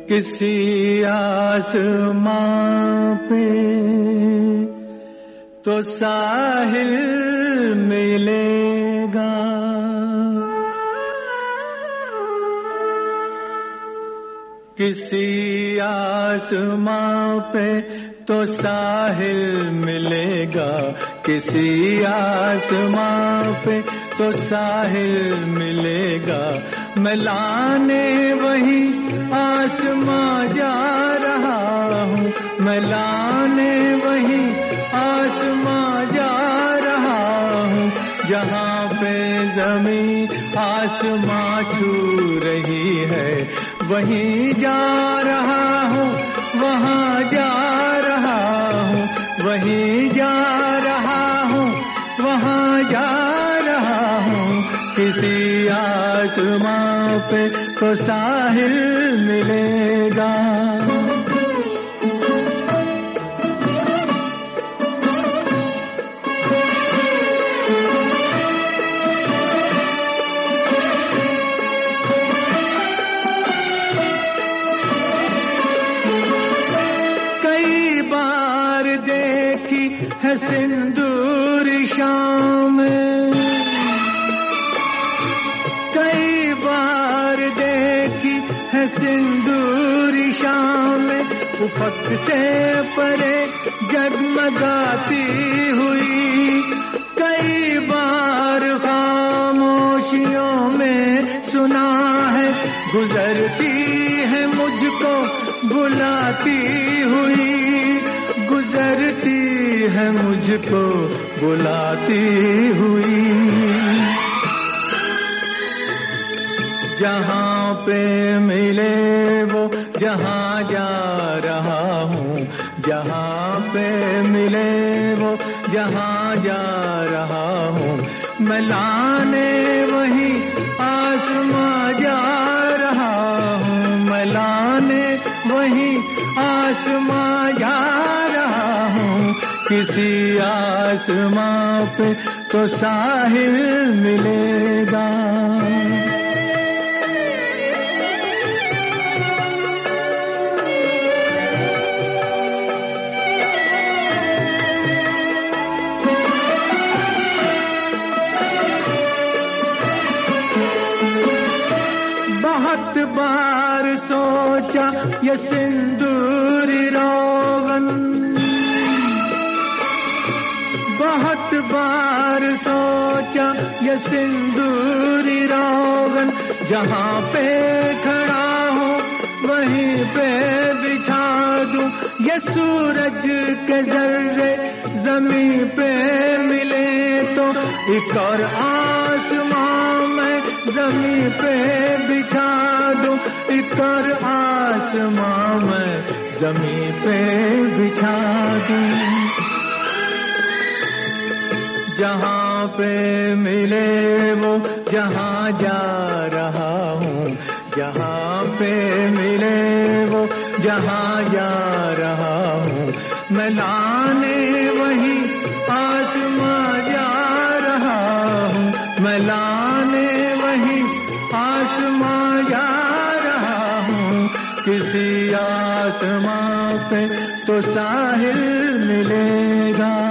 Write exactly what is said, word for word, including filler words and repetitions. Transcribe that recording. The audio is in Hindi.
किसी आसमां पे तो साहिल मिलेगा, किसी आसमां पे तो साहिल मिलेगा, किसी आसमां पे तो साहिल मिलेगा। मैं लाने वही आसमां जा रहा हूँ, मैं लाने वही आसमां जा रहा हूँ, जहाँ पे ज़मीं आसमां छू रही है। वहीं जा रहा हूँ, वहाँ जा रहा हूँ, वहीं जा रहा हूँ, वहाँ जा रहा हूँ। किसी आसमां पे तो साहिल मिलेगा। है सिंदूर शाम में, कई बार देखी है सिंदूर शाम में, उफक से परे जगमगाती हुई। कई बार खामोशियों में सुना है, गुजरती है मुझको बुलाती हुई, गुजरती है मुझको बुलाती हुई। जहाँ पे मिले वो जहाँ जा रहा हूँ, जहाँ पे मिले वो जहाँ जा रहा हूँ। मैं लाने वही आसमां जा रहा हूँ, मैं लाने वही आसमां जा रहा हूँ। किसी आसमां पे तो साहिल मिलेगा। बहुत बार सोचा ये सिंदूरी रोगन, बहुत बार सोचा ये सिंदूरी रोगन, जहाँ पे खड़ा हूँ वहीं पे बिछा दूं। ये सूरज के जर्रे जमीन पे मिले तो एक और आसमां में जमीन पे बिछा दूं, एक और आसमां में जमीन पे बिछा दूं। जहाँ पे मिले वो जहाँ जा रहा हूँ, जहाँ पे मिले वो जहाँ जा रहा हूँ। मैं लाने वही आसमां जा रहा हूँ, मैं लाने वही आसमां जा रहा हूँ। किसी आसमां पे तो साहिल मिलेगा।